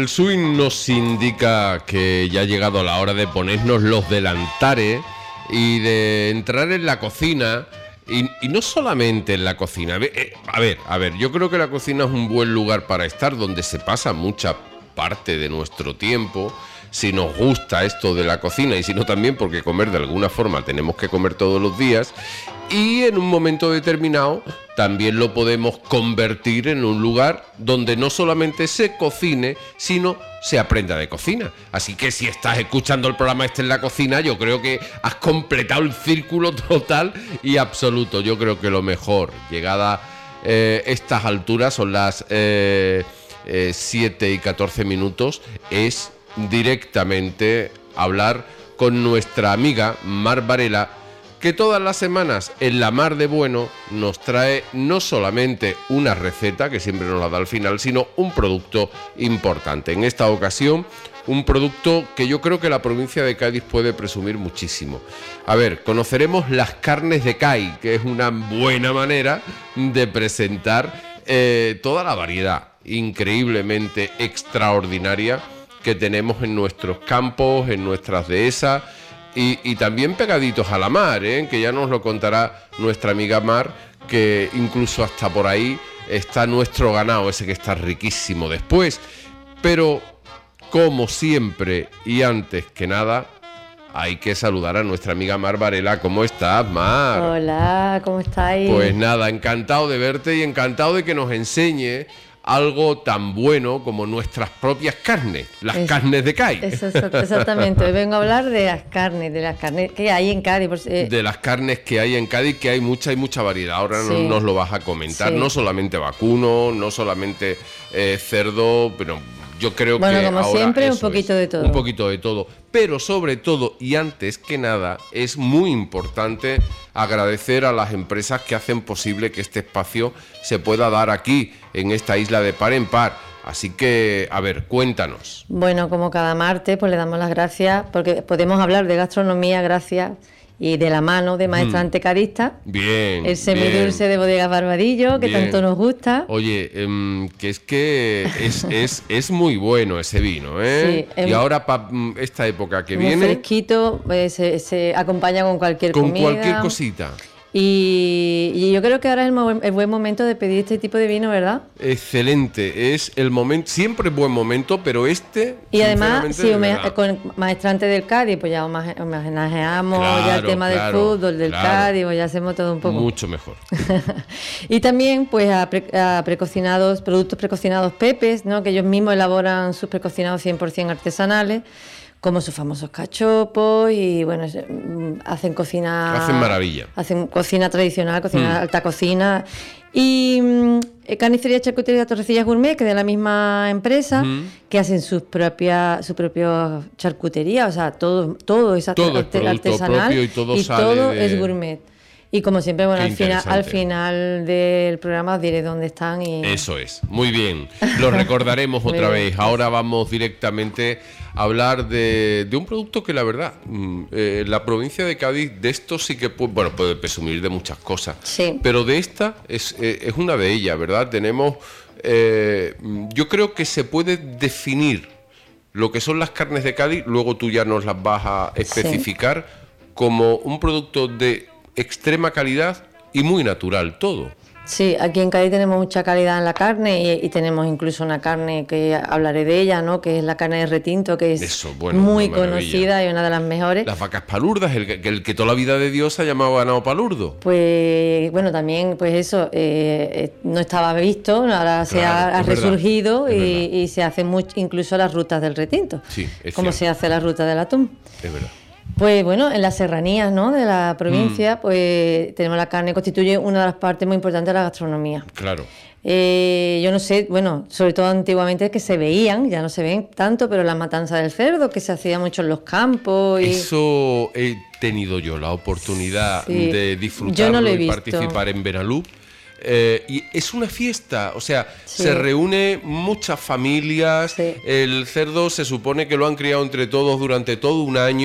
El swing nos indica que ya ha llegado la hora de ponernos los delantares y de entrar en la cocina. Y no solamente en la cocina. A ver, yo creo que la cocina es un buen lugar para estar, donde se pasa mucha parte de nuestro tiempo. Si nos gusta esto de la cocina, y si no también, porque comer de alguna forma tenemos que comer todos los días. Y en un momento determinado también lo podemos convertir en un lugar donde no solamente se cocine, sino se aprenda de cocina. Así que si estás escuchando el programa en la cocina, yo creo que has completado el círculo total y absoluto. Yo creo que lo mejor, llegada estas alturas, son las 7 y 14 minutos, es directamente hablar con nuestra amiga Mar Varela, que todas las semanas en La Mar de Bueno nos trae no solamente una receta, que siempre nos la da al final, sino un producto importante. En esta ocasión, un producto que yo creo que la provincia de Cádiz puede presumir muchísimo. A ver, conoceremos las carnes de Cádiz, que es una buena manera de presentar toda la variedad increíblemente extraordinaria que tenemos en nuestros campos, en nuestras dehesas, y también pegaditos a la mar, que ya nos lo contará nuestra amiga Mar, que incluso hasta por ahí está nuestro ganado, ese que está riquísimo después. Pero, como siempre y antes que nada, hay que saludar a nuestra amiga Mar Varela. ¿Cómo estás, Mar? Hola, ¿cómo estáis? Pues nada, encantado de verte y encantado de que nos enseñe algo tan bueno como nuestras propias carnes, carnes de Cádiz. Exactamente, hoy vengo a hablar de las carnes que hay en Cádiz. De las carnes que hay en Cádiz, que hay mucha variedad. Ahora sí, nos lo vas a comentar, sí. No solamente vacuno, no solamente cerdo, pero yo creo que como ahora siempre, un poquito de todo. Un poquito de todo. Pero sobre todo, y antes que nada, es muy importante agradecer a las empresas que hacen posible que este espacio se pueda dar aquí, en esta isla de Par en Par. Así que, a ver, cuéntanos. Bueno, como cada martes, pues le damos las gracias, porque podemos hablar de gastronomía gracias y de la mano de Maestra Antecadista. Bien. El semidulce de Bodegas Barbadillo, que tanto nos gusta. Oye, que es muy bueno ese vino, ¿eh? Sí, y ahora para esta época que viene, fresquito, se acompaña con cualquier comida. Con cualquier cosita. Y yo creo que ahora es el buen momento de pedir este tipo de vino, ¿verdad? Excelente, es el momento, siempre es buen momento, pero y además, si con Maestrante del Cádiz, pues ya homenajeamos ya el tema del fútbol, del Cádiz, pues ya hacemos todo un poco. Mucho mejor. Y también, pues, a productos precocinados Pepes, ¿no? Que ellos mismos elaboran sus precocinados 100% artesanales, como sus famosos cachopos, y bueno, hacen cocina... Hacen maravilla. Hacen cocina tradicional, cocina alta cocina. Y Carnicería Charcutería Torrecillas Gourmet, que es de la misma empresa, que hacen su propia charcutería, o sea, todo es artesanal y todo es gourmet. Y como siempre, bueno, al final del programa os diré dónde están. Eso es, muy bien. Lo recordaremos otra vez. Ahora vamos directamente a hablar de un producto que la verdad, la provincia de Cádiz, de esto sí que puede presumir de muchas cosas. Sí. Pero de esta es una de ellas, ¿verdad? Tenemos, yo creo que se puede definir lo que son las carnes de Cádiz, luego tú ya nos las vas a especificar, como un producto de extrema calidad y muy natural todo. Sí, aquí en Cádiz tenemos mucha calidad en la carne y tenemos incluso una carne que hablaré de ella, ¿no? Que es la carne de retinto, que es muy conocida y una de las mejores. Las vacas palurdas, el que toda la vida de Dios ha llamado ganado palurdo. Pues bueno, también pues eso no estaba visto, ahora se ha resurgido y se hacen incluso las rutas del retinto, sí, como se hace la ruta del atún. Es verdad. Pues bueno, en las serranías, ¿no?, de la provincia, pues tenemos la carne, constituye una de las partes muy importantes de la gastronomía. Claro. Yo no sé, bueno, sobre todo antiguamente es que se veían, ya no se ven tanto, pero la matanza del cerdo, que se hacía mucho en los campos. Eso he tenido yo la oportunidad de disfrutarlo y participar en Benalú. Y es una fiesta, o sea, se reúne muchas familias, el cerdo se supone que lo han criado entre todos durante todo un año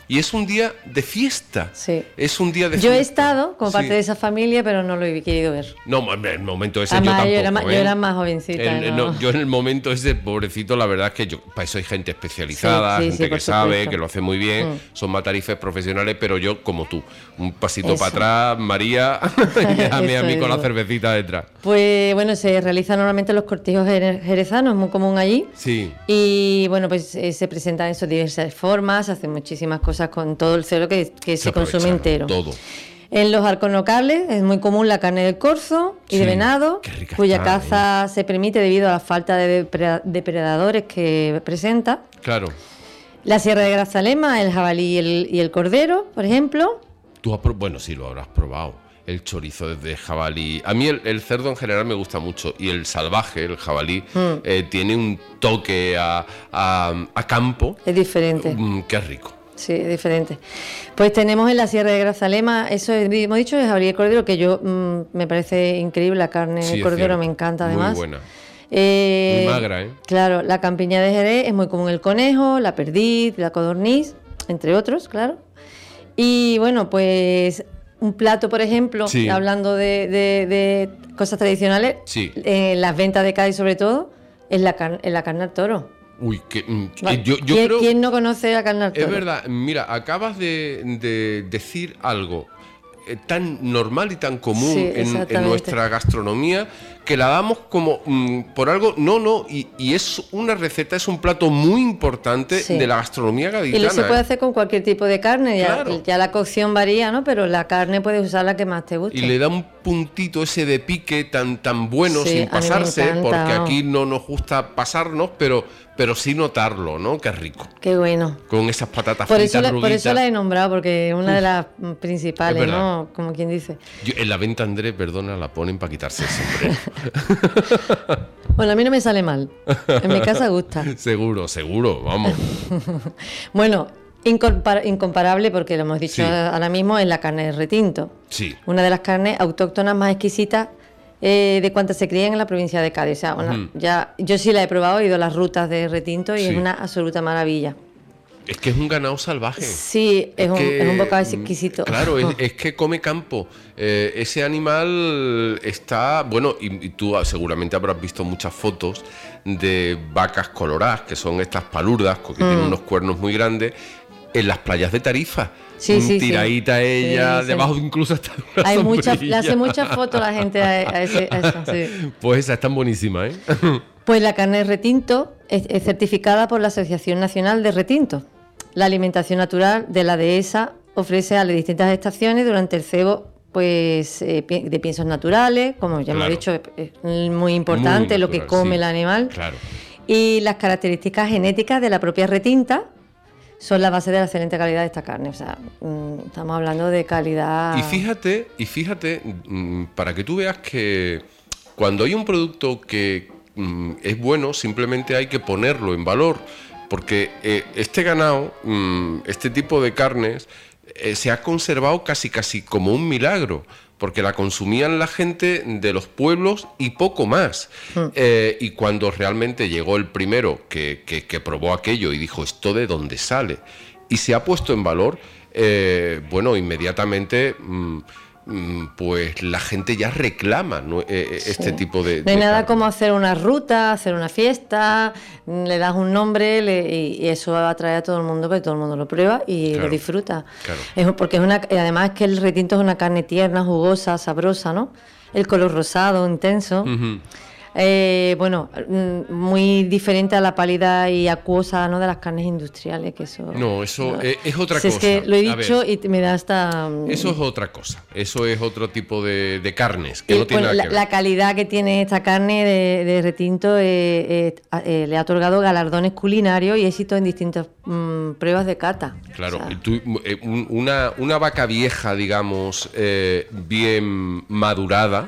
y es un día de fiesta. Sí. Es un día de Yo fiesta. he estado como parte de esa familia, pero no lo he querido ver. No, en el momento ese Además, yo tampoco. yo era más jovencita. Yo en el momento ese, pobrecito, la verdad es que para eso hay gente especializada, gente que sabe, que lo hace muy bien, son matarifes profesionales, pero yo, como tú, un pasito para atrás, María, y déjame a mí con la cervecita detrás. Pues bueno, se realizan normalmente los cortijos jerezanos, es muy común allí. Sí. Y bueno, pues se presentan en sus diversas formas, hacen muchísimas cosas con todo el cerdo que se consume entero. Todo. En los arcos locales es muy común la carne de corzo y de venado, cuya caza se permite debido a la falta de depredadores que presenta. Claro. La sierra de Grazalema, el jabalí y el cordero, por ejemplo. Bueno, sí, lo habrás probado. El chorizo de jabalí. A mí el cerdo en general me gusta mucho. Y el salvaje, el jabalí, tiene un toque a campo. Es diferente. Qué rico. Sí, es diferente. Pues tenemos en la sierra de Grazalema, eso hemos dicho, el jabalí y el cordero, que yo me parece increíble. La carne de cordero me encanta además. Muy buena. Muy magra, ¿eh? Claro, la campiña de Jerez es muy común el conejo, la perdiz, la codorniz, entre otros, claro. Y bueno, pues un plato, por ejemplo, hablando de cosas tradicionales, las ventas de Cádiz sobre todo, es la carne al toro. Uy, yo creo... ¿Quién no conoce la carne al toro? Es verdad, mira, acabas de decir algo tan normal y tan común en nuestra gastronomía, que la damos como por algo, y es una receta, es un plato muy importante de la gastronomía gaditana. Y lo se puede hacer con cualquier tipo de carne, ya la cocción varía, ¿no? Pero la carne puedes usar la que más te guste. Y le da un puntito ese de pique tan bueno, sin pasarse, porque aquí no nos gusta pasarnos, pero sí notarlo, ¿no? Qué rico. Qué bueno. Con esas patatas fritas ruditas. Por eso la he nombrado, porque es una de las principales, ¿no? Como quien dice. En la venta, Andrés, perdona, la ponen para quitarse siempre. Bueno, a mí no me sale mal. En mi casa gusta. Seguro, vamos. Bueno, incomparable, porque lo hemos dicho ahora mismo, es la carne de retinto. Sí. Una de las carnes autóctonas más exquisitas de cuantas se crían en la provincia de Cádiz. O sea, yo sí la he probado, he ido a las rutas de retinto y es una absoluta maravilla. Es que es un ganado salvaje. Sí, es un bocado exquisito. Claro, es que come campo. Ese animal está... Bueno, y tú seguramente habrás visto muchas fotos de vacas coloradas, que son estas palurdas, que tienen unos cuernos muy grandes, en las playas de Tarifa. Tiradita ella, debajo incluso está una le hace muchas fotos la gente a eso. Sí. Pues esa es tan buenísima, ¿eh? Pues la carne de retinto es certificada por la Asociación Nacional de Retinto. La alimentación natural de la dehesa ofrece a las distintas estaciones durante el cebo pues de piensos naturales, como ya hemos dicho, es muy importante lo que come el animal. Claro. Y las características genéticas de la propia retinta son la base de la excelente calidad de esta carne. O sea, estamos hablando de calidad. Y fíjate, para que tú veas que cuando hay un producto que es bueno, simplemente hay que ponerlo en valor, porque este ganado, este tipo de carnes, se ha conservado casi como un milagro, porque la consumían la gente de los pueblos y poco más. Y cuando realmente llegó el primero que probó aquello y dijo, ¿esto de dónde sale? Y se ha puesto en valor, inmediatamente... pues la gente ya reclama, ¿no? Este tipo de... No hay nada como hacer una ruta, hacer una fiesta, le das un nombre y eso atrae a todo el mundo, porque todo el mundo lo prueba y lo disfruta. Claro. Porque además que el retinto es una carne tierna, jugosa, sabrosa, ¿no? El color rosado, intenso. Muy diferente a la pálida y acuosa, ¿no? De las carnes industriales, que eso... No, eso es otra cosa. Es que lo he dicho y me da hasta... Eso es otra cosa, eso es otro tipo de carnes, que no tiene nada que ver. La calidad que tiene esta carne de retinto le ha otorgado galardones culinarios y éxito en distintas pruebas de cata. Claro, o sea, una vaca vieja, digamos, bien madurada,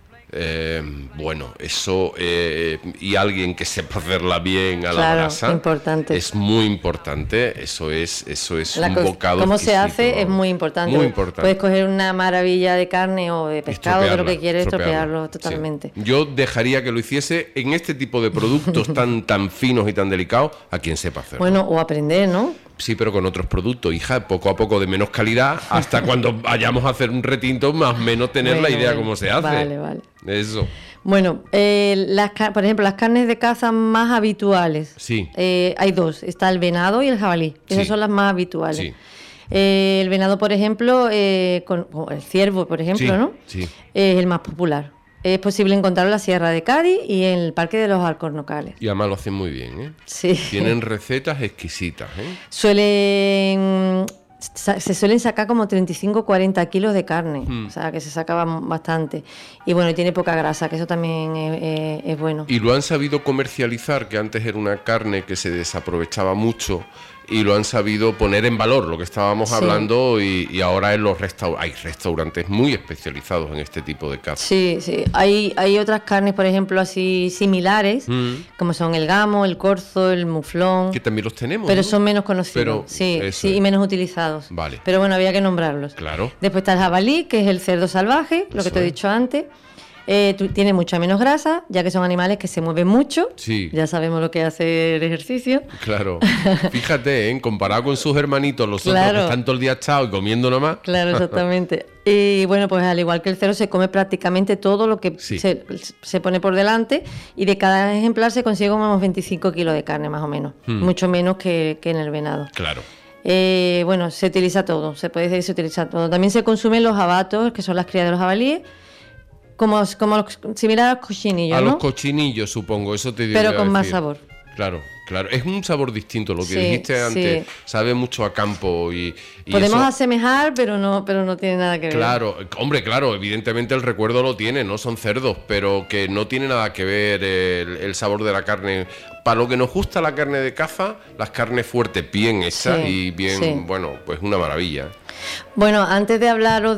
eso y alguien que sepa hacerla bien a la brasa, importante. Es muy importante. Eso es un bocado. Cómo se hace es muy importante. Muy importante. Puedes coger una maravilla de carne o de pescado, de lo que quieres, estropearlo totalmente. Sí. Yo dejaría que lo hiciese en este tipo de productos tan finos y tan delicados a quien sepa hacerlo. Bueno, o aprender, ¿no? Sí, pero con otros productos, hija, poco a poco de menos calidad, hasta cuando vayamos a hacer un retinto, más o menos tener la idea cómo se hace. Vale. Eso. Bueno, por ejemplo, las carnes de caza más habituales. Sí. Hay dos, está el venado y el jabalí. Esas son las más habituales. Sí. El venado, por ejemplo, o el ciervo, por ejemplo, ¿no? Sí. Es el más popular. Es posible encontrarlo en la Sierra de Cádiz y en el Parque de los Alcornocales. Y además lo hacen muy bien, ¿eh? Sí. Tienen recetas exquisitas, ¿eh? Se suelen sacar como 35-40 kilos de carne, o sea, que se sacaban bastante. Y bueno, tiene poca grasa, que eso también es bueno. Y lo han sabido comercializar, que antes era una carne que se desaprovechaba mucho, y lo han sabido poner en valor, lo que estábamos hablando, y ahora en los hay restaurantes muy especializados en este tipo de caza. Sí. Hay otras carnes, por ejemplo, así similares, como son el gamo, el corzo, el muflón. Que también los tenemos, pero ¿no? son menos conocidos, y menos utilizados. Vale. Pero bueno, había que nombrarlos. Claro. Después está el jabalí, que es el cerdo salvaje, lo que te he dicho antes. Tiene mucha menos grasa, ya que son animales que se mueven mucho. Sí. Ya sabemos lo que hace el ejercicio. Claro. Fíjate, comparado con sus hermanitos, los otros que están todo el día echados y comiendo nomás. Claro, exactamente. Y bueno, pues al igual que el cerdo, se come prácticamente todo lo que se pone por delante, y de cada ejemplar se consigue unos 25 kilos de carne, más o menos. Mucho menos que en el venado. Claro. Bueno, se utiliza todo, se puede decir que se utiliza todo. También se consumen los abatos, que son las crías de los jabalíes, como similar a los cochinillos, ¿no? A los cochinillos, supongo, eso te digo. Pero con más sabor. Claro. Es un sabor distinto, lo que dijiste antes. Sabe mucho a campo y podemos eso, asemejar, pero no tiene nada que ver. Claro, hombre, claro, evidentemente el recuerdo lo tiene, no son cerdos, pero que no tiene nada que ver el sabor de la carne. Para lo que nos gusta la carne de caza, las carnes fuertes, bien hechas y bien, bueno, pues una maravilla. Bueno, antes de hablaros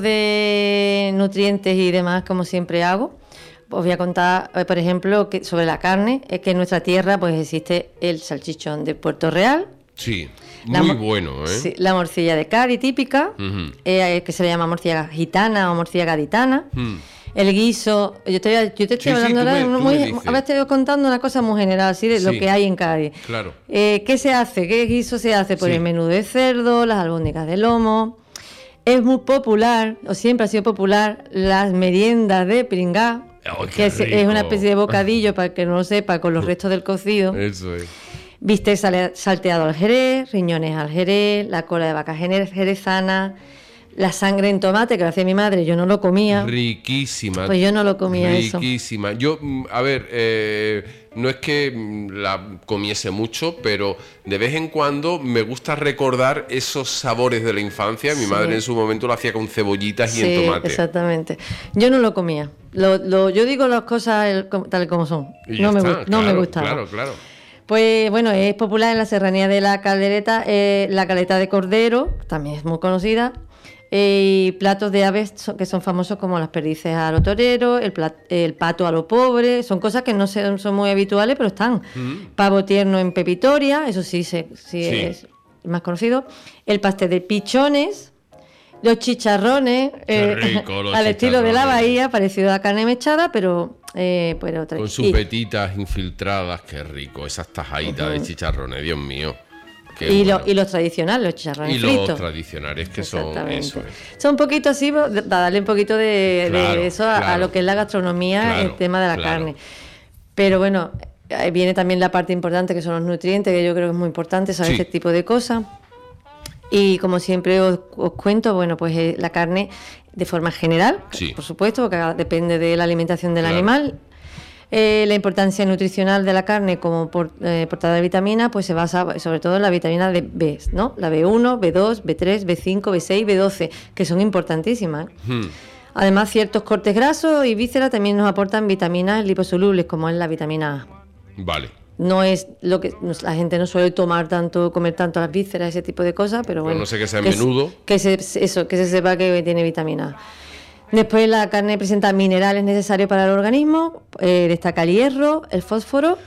de nutrientes y demás, como siempre hago, os voy a contar, por ejemplo, que sobre la carne, es que en nuestra tierra pues existe el salchichón de Puerto Real. Sí, muy bueno, ¿eh? Sí, la morcilla de Cádiz típica, que se le llama morcilla gitana o morcilla gaditana. El guiso, yo te estoy hablando ahora te estoy contando una cosa muy general, así de lo que hay en Cádiz. Claro. ¿Qué se hace? ¿Qué guiso se hace? Pues el menú de cerdo, las albóndigas de lomo. Es muy popular, o siempre ha sido popular, las meriendas de pringá. Oh, que es una especie de bocadillo, para que no lo sepa, con los restos del cocido. Eso es. Bistec salteado al jerez, riñones al jerez, la cola de vaca jerezana, la sangre en tomate, que lo hacía mi madre, yo no lo comía. Riquísima. Pues yo no lo comía. Riquísima. Yo, a ver, no es que la comiese mucho, pero de vez en cuando me gusta recordar esos sabores de la infancia. Mi madre en su momento lo hacía con cebollitas y en tomate. Exactamente. Yo no lo comía. Yo digo las cosas tal como son. No me gustaba. Claro. Pues bueno, es popular en la serranía de la Caldereta, la caleta de cordero, también es muy conocida. Y platos de aves que son famosos, como las perdices a lo torero, el pato a lo pobre, son cosas que no son muy habituales, pero están. Pavo tierno en pepitoria, eso sí es más conocido. El pastel de pichones, los chicharrones, al estilo de la bahía, parecido a la carne mechada, pero con sus petitas infiltradas, qué rico, esas tajaditas de chicharrones, Dios mío. Y los tradicionales, los chicharrones fritos. Los tradicionales, que son eso. Son un poquito así, darle un poquito de eso a lo que es la gastronomía, el tema de la carne. Pero bueno, ahí viene también la parte importante, que son los nutrientes, que yo creo que es muy importante saber este tipo de cosas. Y como siempre os cuento, bueno, pues la carne de forma general, por supuesto, porque depende de la alimentación del animal. La importancia nutricional de la carne como portadora de vitamina, pues se basa sobre todo en la vitamina B, ¿no? La B1, B2, B3, B5, B6, B12, que son importantísimas. Además, ciertos cortes grasos y vísceras también nos aportan vitaminas liposolubles, como es la vitamina A. Vale. No es lo que la gente no suele comer tanto las vísceras, ese tipo de cosas, pero bueno. No sé que sea menudo. Que se sepa que tiene vitamina A. Después, la carne presenta minerales necesarios para el organismo, destaca el hierro, el fósforo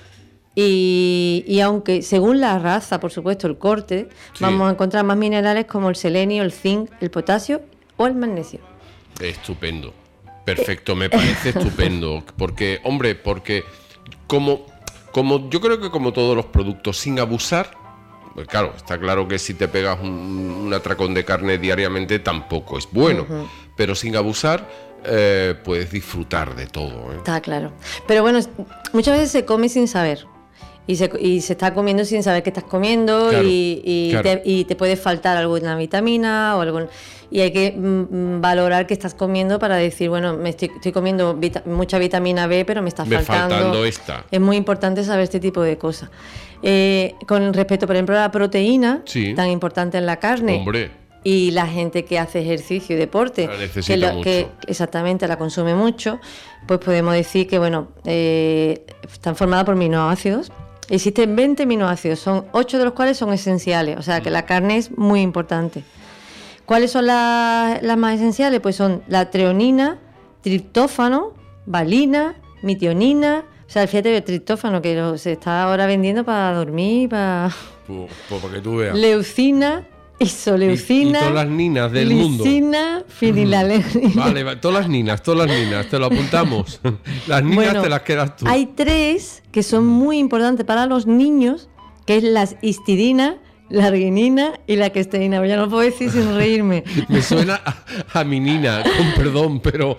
y aunque según la raza, por supuesto, el corte, vamos a encontrar más minerales como el selenio, el zinc, el potasio o el magnesio. Estupendo, perfecto, me parece estupendo, porque como yo creo que como todos los productos, sin abusar, Pues claro, está claro que si te pegas un atracón de carne diariamente tampoco es bueno, pero sin abusar puedes disfrutar de todo. Está claro. Pero bueno, muchas veces se come sin saber. Y se está comiendo sin saber qué estás comiendo, claro, y te puede faltar alguna vitamina o algún, y hay que valorar qué estás comiendo para decir, bueno, estoy comiendo mucha vitamina B, pero me está faltando esta. Es muy importante saber este tipo de cosas. Con respecto, por ejemplo, a la proteína, tan importante en la carne. Hombre. Y la gente que hace ejercicio y deporte, que exactamente la consume mucho, pues podemos decir que bueno, están formadas por aminoácidos. Existen 20 aminoácidos, son 8 de los cuales son esenciales, o sea que la carne es muy importante. ¿Cuáles son las más esenciales? Pues son la treonina, triptófano, valina, metionina. O sea, fíjate, el triptófano que se está ahora vendiendo para dormir, para que tú veas. Leucina, isoleucina, y todas las ninas del mundo. Lisina, fenilalenina. Vale, todas las ninas, te lo apuntamos. Las ninas, bueno, te las quedas tú. Hay 3 que son muy importantes para los niños, que es la histidina, la arginina y la questeína. Ya no lo puedo decir sin reírme. Me suena a mi nina, con perdón, pero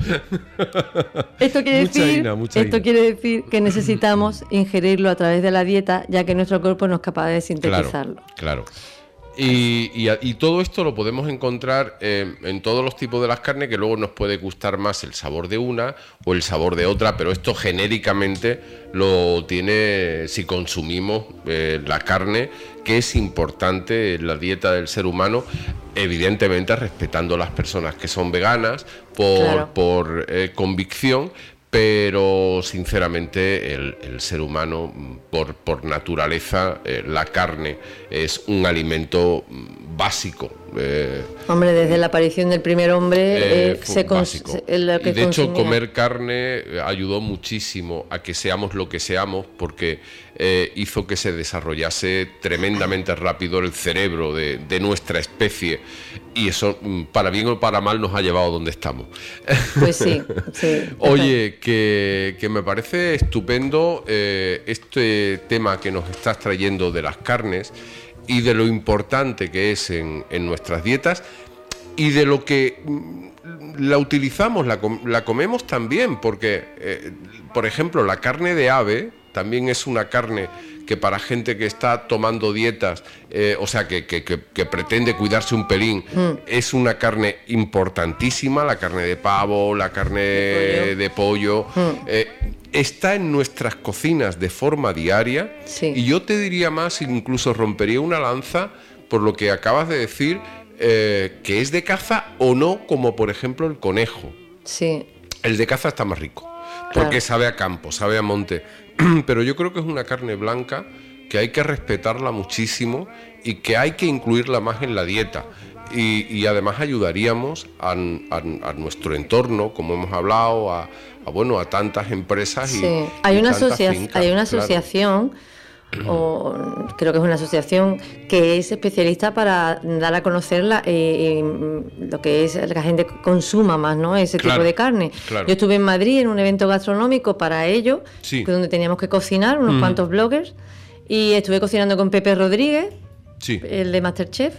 esto quiere decir que necesitamos ingerirlo a través de la dieta, ya que nuestro cuerpo no es capaz de sintetizarlo. Claro. Y todo esto lo podemos encontrar en todos los tipos de las carnes, que luego nos puede gustar más el sabor de una o el sabor de otra, pero esto genéricamente lo tiene si consumimos la carne, que es importante en la dieta del ser humano, evidentemente respetando a las personas que son veganas por convicción. Pero sinceramente el ser humano, por naturaleza, la carne es un alimento básico. Hombre, desde la aparición del primer hombre básico. Y de hecho, comer carne ayudó muchísimo a que seamos lo que seamos, porque hizo que se desarrollase tremendamente rápido el cerebro de nuestra especie, y eso, para bien o para mal, nos ha llevado donde estamos. Pues sí. Oye, que me parece estupendo este tema que nos estás trayendo de las carnes y de lo importante que es en nuestras dietas, y de lo que la utilizamos, la comemos también, porque, por ejemplo, la carne de ave también es una carne que para gente que está tomando dietas, o sea, que pretende cuidarse un pelín, es una carne importantísima. La carne de pavo, la carne de pollo, está en nuestras cocinas de forma diaria, y yo te diría más, incluso rompería una lanza por lo que acabas de decir, que es de caza o no, como por ejemplo el conejo. Sí. El de caza está más rico, porque sabe a campo, sabe a monte, pero yo creo que es una carne blanca que hay que respetarla muchísimo y que hay que incluirla más en la dieta. Y además ayudaríamos a nuestro entorno, como hemos hablado, a tantas empresas. Hay una asociación, o creo que es una asociación que es especialista para dar a conocer lo que es la gente consuma más, ¿no? Ese tipo de carne. Yo estuve en Madrid en un evento gastronómico para ello, donde teníamos que cocinar unos cuantos bloggers, y estuve cocinando con Pepe Rodríguez, el de MasterChef.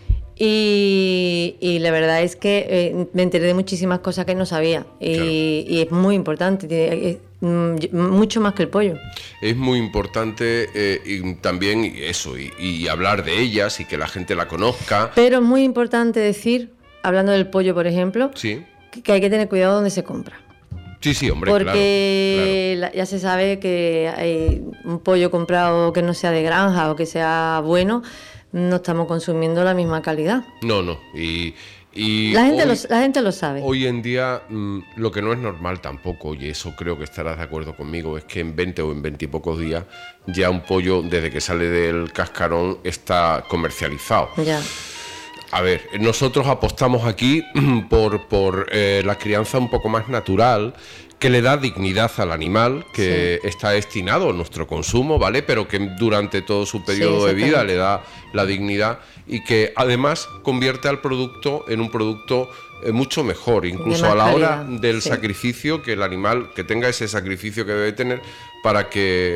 Y la verdad es que me enteré de muchísimas cosas que no sabía, y es muy importante, mucho más que el pollo. Es muy importante, y también eso, y hablar de ellas y que la gente la conozca. Pero es muy importante decir, hablando del pollo, por ejemplo, que hay que tener cuidado donde se compra. Sí, hombre, porque ya se sabe que hay un pollo comprado que no sea de granja o que sea bueno, no estamos consumiendo la misma calidad. No, y la gente lo sabe. Hoy en día lo que no es normal tampoco, y eso creo que estarás de acuerdo conmigo, es que en 20 o en 20 y pocos días ya un pollo, desde que sale del cascarón, está comercializado. Ya. A ver, nosotros apostamos aquí por la crianza un poco más natural, que le da dignidad al animal, que está destinado a nuestro consumo, ¿vale? Pero que durante todo su periodo de vida le da la dignidad, y que además convierte al producto en un producto mucho mejor, incluso a la hora del sacrificio, que el animal que tenga ese sacrificio que debe tener para que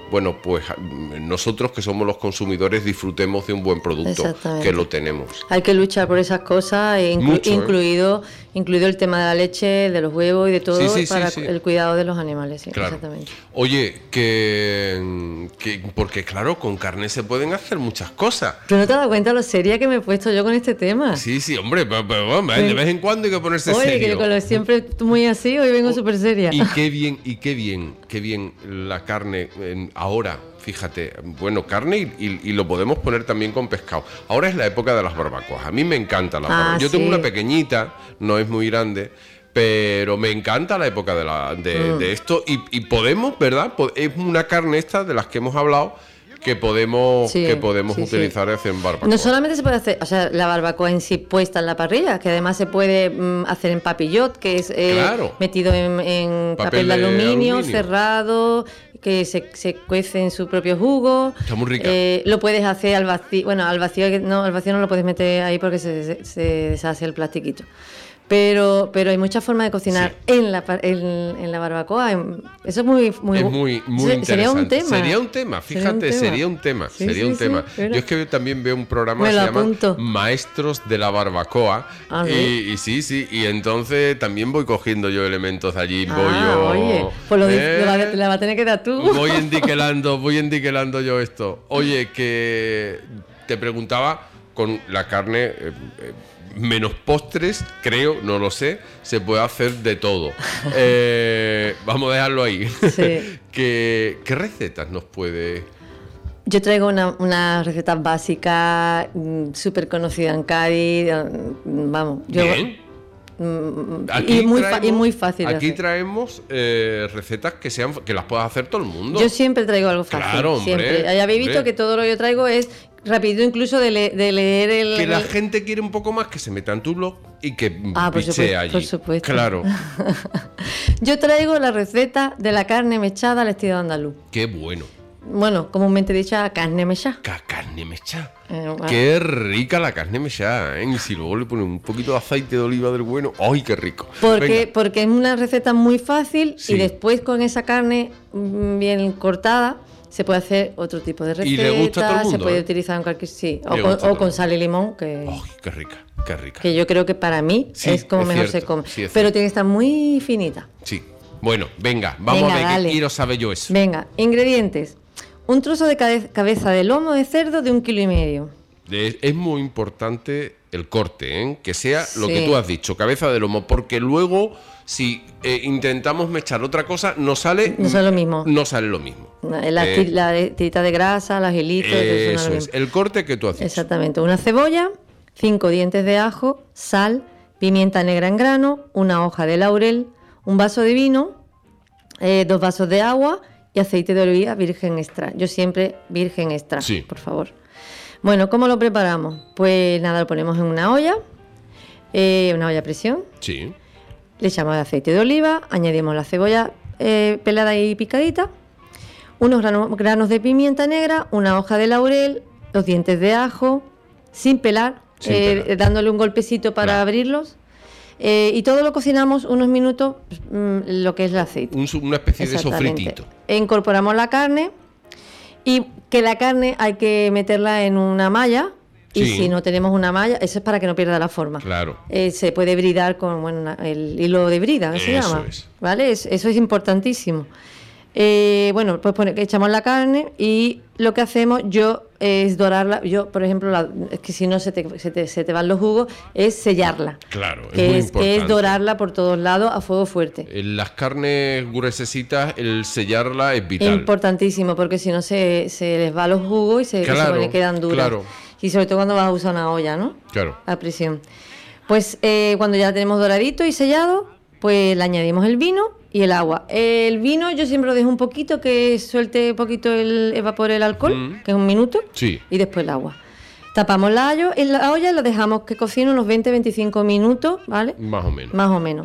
bueno, pues nosotros que somos los consumidores disfrutemos de un buen producto, que lo tenemos. Hay que luchar por esas cosas, incluido el tema de la leche, de los huevos y de todo, para el cuidado de los animales. Sí, claro. Exactamente. Oye, porque claro, con carne se pueden hacer muchas cosas. ¿Tú no te has dado cuenta lo seria que me he puesto yo con este tema? Sí, hombre, pero de vez en cuando hay que ponerse serio. Oye, que con siempre muy así, hoy vengo súper seria. Y qué bien la carne ahora. Fíjate, bueno, carne y lo podemos poner también con pescado. Ahora es la época de las barbacoas. A mí me encanta la barbacoa. Yo tengo una pequeñita, no es muy grande, pero me encanta la época de esto. Y podemos, ¿verdad? Es una carne esta de las que hemos hablado que podemos utilizar y hacer en barbacoa. No solamente se puede hacer, o sea, la barbacoa en sí puesta en la parrilla, que además se puede hacer en papillot, que es metido en papel de aluminio cerrado, que se cuece en su propio jugo. Está muy rica. Lo puedes hacer al vacío. Bueno, al vacío no lo puedes meter ahí porque se deshace el plastiquito. Pero hay muchas formas de cocinar en la barbacoa. Eso es muy interesante. Sería un tema, fíjate, sería un tema. Yo es que también veo un programa que se llama Maestros de la Barbacoa. Y entonces también voy cogiendo yo elementos de allí. Oye, pues la va a tener que dar tú. Voy indiquelando yo esto. Oye, que te preguntaba con la carne... menos postres, creo, no lo sé, se puede hacer de todo. Vamos a dejarlo ahí. Sí. ¿Qué recetas nos puede...? Yo traigo una receta básica, súper conocida en Cádiz. Vamos, Bien. Y muy fácil. Aquí traemos recetas que las pueda hacer todo el mundo. Yo siempre traigo algo fácil. Claro, hombre. Siempre. Ya habéis visto que todo lo que yo traigo es rápido, incluso de leer el... Que la gente quiere un poco más, que se meta en tu blog y que piche allí. Por supuesto. Claro. Yo traigo la receta de la carne mechada al estilo andaluz. Qué bueno. Bueno, comúnmente dicha carne mechada. Carne mechada. Qué rica la carne mechada, ¿eh? Y si luego le ponen un poquito de aceite de oliva del bueno, ¡ay, qué rico! Porque es una receta muy fácil y después con esa carne bien cortada se puede hacer otro tipo de receta. Y le gusta a todo el mundo, se puede utilizar en cualquier o con sal y limón, que ¡ay, qué rica! Qué rica. Que yo creo que para mí es como mejor se come. Pero tiene que estar muy finita. Sí. Bueno, venga, vamos a ver qué quiero saber yo eso. Venga, ingredientes. Un trozo de cabeza de lomo de cerdo de 1,5 kilos. Es muy importante el corte, ¿eh? Que sea lo que tú has dicho, cabeza de lomo, porque luego si intentamos mechar otra cosa, no sale lo mismo. No sale lo mismo. La tirita de grasa, las hilitos... Eso es, el corte que tú has dicho. Exactamente, una cebolla, 5 dientes de ajo, sal, pimienta negra en grano, una hoja de laurel, un vaso de vino, 2 vasos de agua y aceite de oliva virgen extra. Yo siempre virgen extra, por favor. Bueno, ¿cómo lo preparamos? Pues nada, lo ponemos en una olla a presión. Sí. Le echamos el aceite de oliva, añadimos la cebolla pelada y picadita, unos granos de pimienta negra, una hoja de laurel, los dientes de ajo, sin pelar, dándole un golpecito para abrirlos. Y todo lo cocinamos unos minutos, lo que es el aceite. Una especie de sofritito. Incorporamos la carne y que la carne hay que meterla en una malla. Y si no tenemos una malla, eso es para que no pierda la forma. Claro. Se puede bridar con el hilo de brida, ¿qué se llama? ¿Vale? Eso es importantísimo. Bueno, pues echamos la carne y lo que hacemos es dorarla. Yo, por ejemplo, es que si no se te van los jugos, es sellarla. Claro, muy importante. Que es dorarla por todos lados a fuego fuerte. En las carnes gruesecitas, el sellarla es vital. Importantísimo, porque si no se les va los jugos y se le quedan duras. Claro. Y sobre todo cuando vas a usar una olla, ¿no? Claro. A presión. Pues cuando ya tenemos doradito y sellado, pues le añadimos el vino y el agua. El vino yo siempre lo dejo un poquito, que suelte un poquito evapore el alcohol, que es 1 minuto, y después el agua. Tapamos la olla y lo dejamos que cocine unos 20-25 minutos, ¿vale? Más o menos. Más o menos.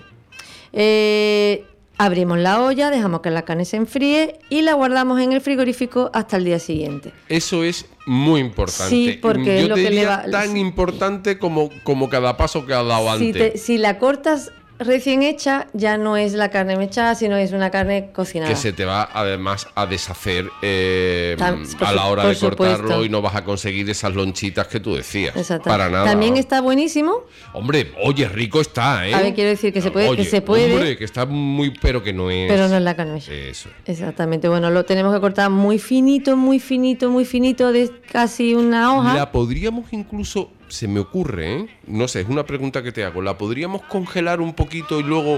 Abrimos la olla, dejamos que la carne se enfríe y la guardamos en el frigorífico hasta el día siguiente. Eso es muy importante. Sí, porque yo te diría tan importante como cada paso que has dado antes. Si la cortas recién hecha ya no es la carne mechada, sino es una carne cocinada. Que se te va además a deshacer Por a la hora de cortarlo supuesto. y no vas a conseguir esas lonchitas que tú decías. Exacto. Para nada. También está buenísimo. Hombre, oye, rico está, ¿eh? A ver, quiero decir que se puede, Oye, que se puede, hombre, que está muy, pero que no es. pero no es la carne mechada. Eso. Exactamente. Bueno, lo tenemos que cortar muy finito, muy finito, muy finito, de casi una hoja. La podríamos incluso, se me ocurre, ¿eh? No sé, es una pregunta que te hago. La podríamos congelar un poquito y luego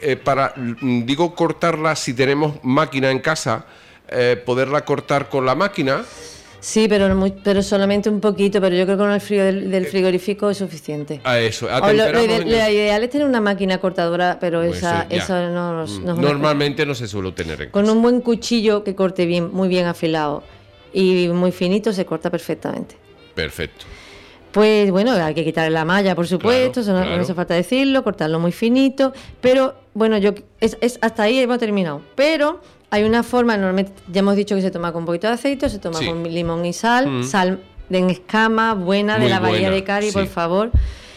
digo, cortarla si tenemos máquina en casa, poderla cortar con la máquina. Sí, pero solamente un poquito, pero yo creo que con el frío del frigorífico es suficiente. A eso, O lo ideal es tener una máquina cortadora, pero Pues esa no es una- normalmente no se suele tener en Con casa. un buen cuchillo que corte bien, muy bien afilado y muy finito, se corta perfectamente. Perfecto. Pues bueno, hay que quitarle la malla, por supuesto, eso no hace falta decirlo, cortarlo muy finito, pero bueno, hasta ahí hemos terminado. Pero hay una forma, normalmente ya hemos dicho que se toma con un poquito de aceite, se toma con limón y sal, sal en escama, buena, Muy de la bahía buena, de Cádiz, sí. por favor.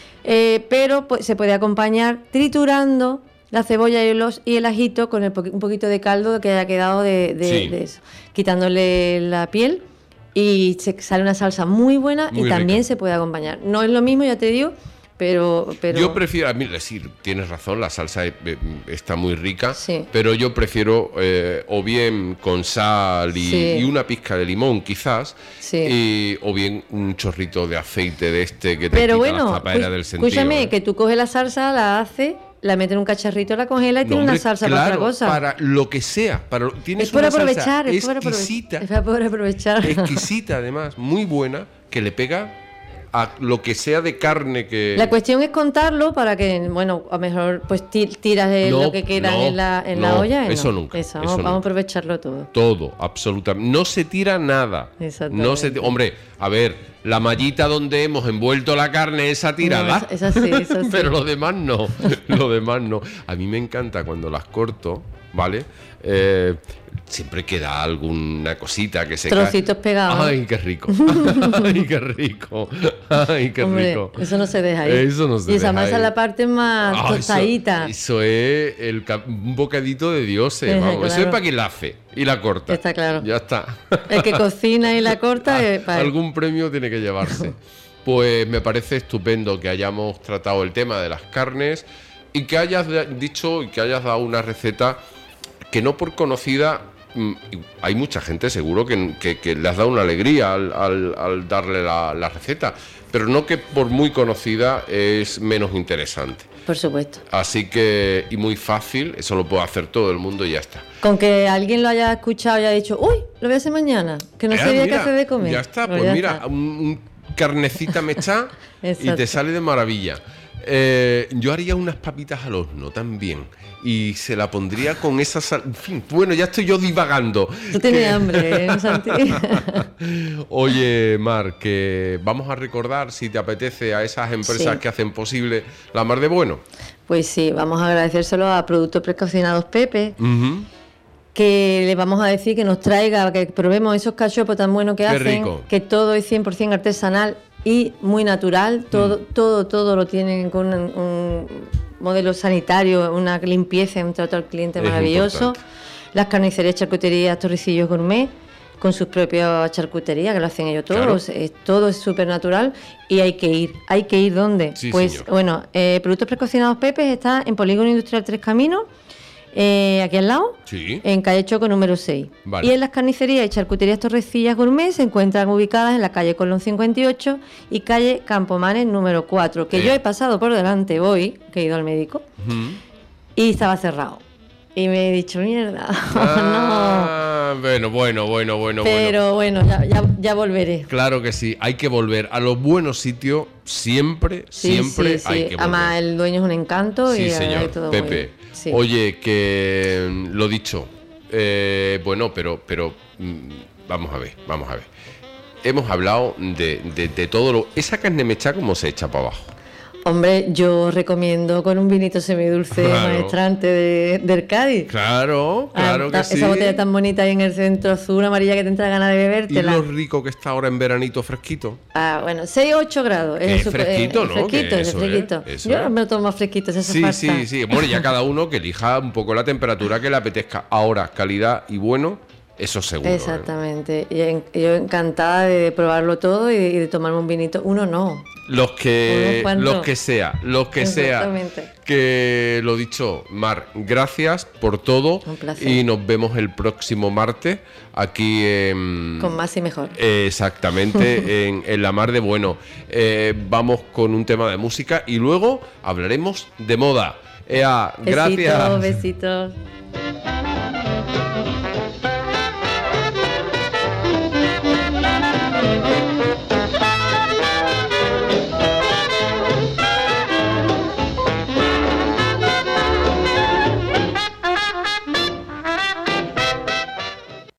Pero pues, se puede acompañar triturando la cebolla y el ajito con un poquito de caldo que haya quedado de eso, quitándole la piel. Y sale una salsa muy buena Muy y también rica. se puede acompañar. No es lo mismo, ya te digo, pero Yo prefiero, a mí, decir, tienes razón, la salsa está muy rica, Sí. pero yo prefiero o bien con sal Sí. y una pizca de limón quizás, Sí. o bien un chorrito de aceite de este que te pero quita bueno, la tapadera del sentido. escúchame, que tú coges la salsa, la haces, la metes en un cacharrito, la congelas y tienes una salsa para otra cosa. Para lo que sea, tienes Es por una aprovechar, salsa es por exquisita, aprovechar. exquisita además, muy buena, que le pega a lo que sea de carne que... La cuestión es contarlo para que, bueno, a lo mejor pues tiras No, lo que queda no, en la no, olla. eso nunca, Eso, eso vamos nunca. a aprovecharlo todo. Todo, absolutamente. No se tira nada. Exactamente. Hombre, a ver, la mallita donde hemos envuelto la carne, esa tirada. No, esa sí. Pero lo demás no. Lo demás no. A mí me encanta cuando las corto, ¿vale? Siempre queda alguna cosita que se Trocitos pegados. Ay, qué rico. Ay, qué rico. Ay, qué Hombre, rico. eso no se deja ahí. Eso no se y esa deja masa ahí. es la parte más Ah, tostadita. Eso es un bocadito de dioses, vamos. Claro. Eso es para quien la hace y la corta. Está claro. Ya está. El que cocina y la corta Algún premio tiene que llevarse. Pues me parece estupendo que hayamos tratado el tema de las carnes y que hayas dicho y que hayas dado una receta que no por conocida, hay mucha gente seguro que le has dado una alegría al darle la receta, pero no que por muy conocida es menos interesante. Por supuesto. Así que, y muy fácil, eso lo puede hacer todo el mundo y ya está. Con que alguien lo haya escuchado y haya dicho, uy, lo voy a hacer mañana, que no sabía qué hacer de comer. Ya está, Pues pues ya mira, está. un carnecita mechada y Exacto. te sale de maravilla. Yo haría unas papitas al horno también y se la pondría con esa sal. En fin, bueno, ya estoy yo divagando. Tú tienes hambre, ¿eh, Santi? Oye, Mar, que vamos a recordar, si te apetece, a esas empresas Sí. que hacen posible la Mar de Bueno. Pues sí, vamos a agradecérselo a Productos Precocinados Pepe, Ujú. que le vamos a decir que nos traiga, que probemos esos cachopos tan buenos que Qué hacen, rico. que todo es 100% artesanal y muy natural, todo lo tienen con un modelo sanitario, una limpieza, un trato al cliente Es maravilloso. importante. Las carnicerías, charcuterías, Torrecillos Gourmet, con sus propias charcuterías, que lo hacen ellos todos, Claro. todo es súper natural y hay que ir ¿dónde? Sí, pues señor. bueno, Productos Precocinados Pepe está en Polígono Industrial Tres Caminos, aquí al lado, Sí. en calle Choco número 6. Vale. Y en las carnicerías y charcuterías Torrecillas Gourmet se encuentran ubicadas en la calle Colón 58 y calle Campomanes número 4, que yo he pasado por delante hoy, que he ido al médico, Ujú. y estaba cerrado. Y me he dicho, mierda, Ah, bueno. no. Pero bueno, ya volveré. Claro que sí, hay que volver a los buenos sitios, siempre Sí, sí, sí, hay sí. que volver. Además, el dueño es un encanto Sí, y señor, todo muy Pepe. bien. Sí. Oye, que lo dicho, bueno, pero vamos a ver. Hemos hablado de todo esa carne mechada, ¿cómo se echa para abajo? Hombre, yo recomiendo con un vinito semidulce maestrante del Cádiz. Claro, claro que sí. Esa botella tan bonita ahí en el centro, azul, amarilla, que te entra ganas de bebértela. Y lo rico que está ahora en veranito fresquito. Bueno, 6-8 grados. Es fresquito, ¿no? Fresquito, es fresquito. Yo me lo tomo fresquito, eso falta. Sí. Bueno, ya cada uno que elija un poco la temperatura que le apetezca. Ahora, calidad y bueno, eso seguro. Exactamente. Yo encantada de probarlo todo y de tomarme un vinito. Uno no. Los que sea. Que lo dicho, Mar, gracias por todo. Un placer. Y nos vemos el próximo martes aquí en... Con más y mejor. Exactamente, en La Mar de Bueno. Vamos con un tema de música y luego hablaremos de moda. Gracias. Besitos.